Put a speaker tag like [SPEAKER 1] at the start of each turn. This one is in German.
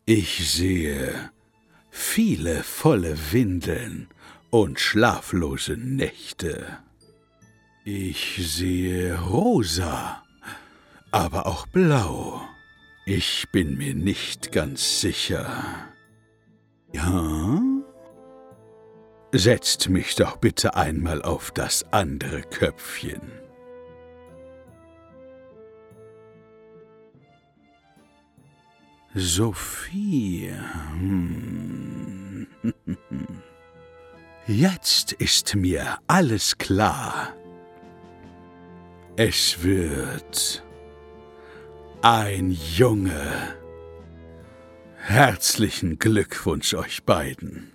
[SPEAKER 1] Ich sehe viele volle Windeln und schlaflose Nächte. Ich sehe rosa, aber auch blau. Ich bin mir nicht ganz sicher. Ja? Setzt mich doch bitte einmal auf das andere Köpfchen. Sophie. Jetzt ist mir alles klar. Es wird ein Junge. Herzlichen Glückwunsch euch beiden.